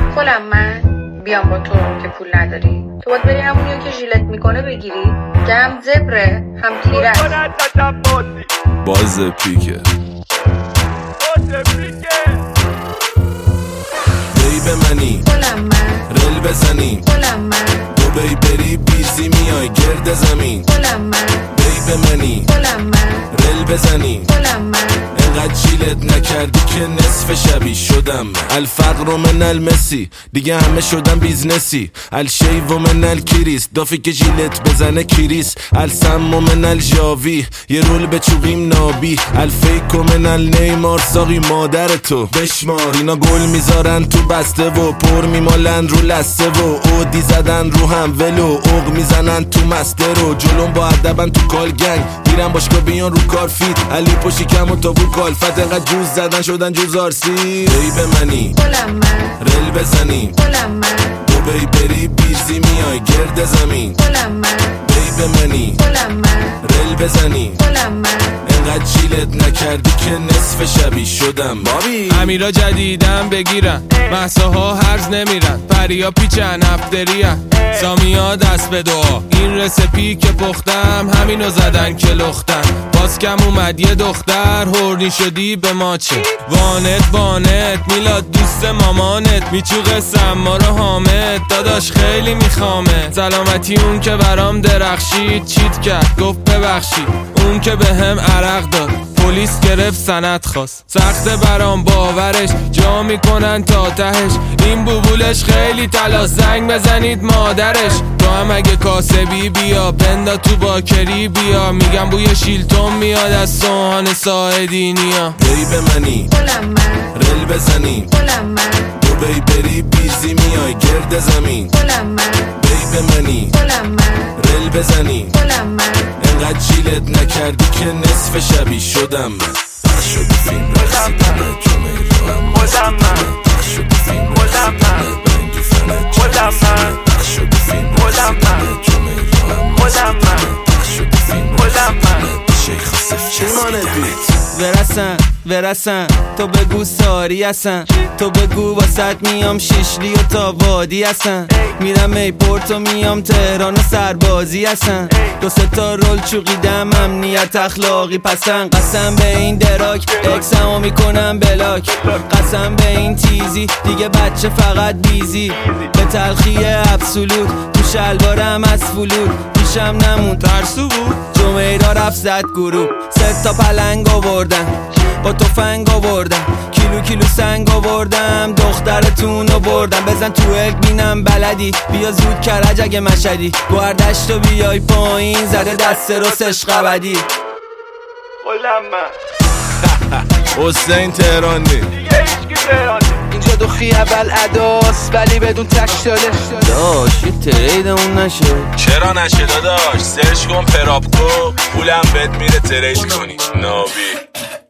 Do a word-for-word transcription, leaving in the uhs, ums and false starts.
خودم من بیام با تو که پول نداری، تو باید بری همونیو که ژیلت میکنه بگیری که هم زبره هم تیره. باز پیکه بی به منی خودم من رل بزنیم خودم من دو بی بری بیزی میای گرد زمین. خودم من بی به منی خودم من رل بزنیم خودم من انقدر جیلت نکردی که نصف شبی شدم. الفقر من المسی دیگه همه شدم بیزنسی. الشیو من الکریس دافی که جیلت بزنه کریس. السم من الجاوی یه رول به چوبیم نابی. الفیک من النیمار ساقی مادر تو بشمار. اینا گل میذارن تو بسته و پر میمالن رو لسته و اودی زدن رو هم ولو اوق میزنن تو مسته رو. جلوم با ادبن تو کال گنگ گیرم باشگاه بیان رو کار فیت. علی پشی کم و تابو کالفت انقدر جوز زدن شدن جوز آرسی. بی به منی خودم من رل بزنیم خودم من دو بی بری بیزی میای گرد زمین. خودم من بی به منی خودم من رل بزنیم خودم من انقدر جیلت نکردی که نصف شبی شدم. بابی امیرا جدیدم بگیرن محصاها هرز نمیرن. پریا پیچن افتریان سامیا دست به دعا. این رسپی که پختم همینو زدن که لختن. باز کم اومد یه دختر هورنی شدی به ما چه. وانت وانت میلاد دوست مامانت میچوقه سما رو حامد داداش خیلی میخوامه. سلامتی اون که برام درخشید چیت کرد گفت ببخشید. اون که به هم عرق داد پلیس گرفت سند خواست. سخت برام باورش جا میکنن تا تهش. این بوبولش خیلی تلا زنگ بزنید مادرش. تو هم اگه کاسبی بیا بندا تو باکری بیا. میگم بوی شیلتون میاد از سوهان ساعدینیا. بی به منی خودم من رل بزنیم خودم من دو بی بری بیزی میای گرد زمین. خودم من بی به منی خودم من رل بزنیم خودم من انقدر جیلت نکردی که نصف شبی شدم. من شد فیلم رسیدن جمعه رو هم شد فیلم رسیدن بنگ فنه خودم من شد فیلم رسیدن جمعه رو هم شد فیلم رسیدن شیخ صف چیمانه بیت. ورسن ورسن تو بگو ساری هستن. تو بگو واسط میام شیشلی و تا وادی هستن. میرم ایپورت و میام تهران و سربازی هستن. دو سه تا رول چوقیدم امنیت اخلاقی پسن. قسم به این دراک اکسمو میکنم بلاک. قسم به این تیزی دیگه بچه فقط بیزی. به تلخی ابسولوت تو شلوارم از فلود. پیشم نمون ترسو بود جمعه را رفت زد گروه. سه تا پلنگ آوردن با تفنگ آوردم. کیلو کیلو سنگ آوردم دخترتون رو بردم. بزن تو الک بینم بلدی بیا زود کرج اگه مشدی. گوردشت و بیای پایین زده دست رو سشق ابدی. خودم من حسین تهرانی دیگه هیچکی تهرانی. اینجا دو خیابل اداس ولی بدون تک شده. داش یه تریدمون نشه. چرا نشه داداش؟ سرچ کن پراپکو پولم بهت میره ترید کنی نابی.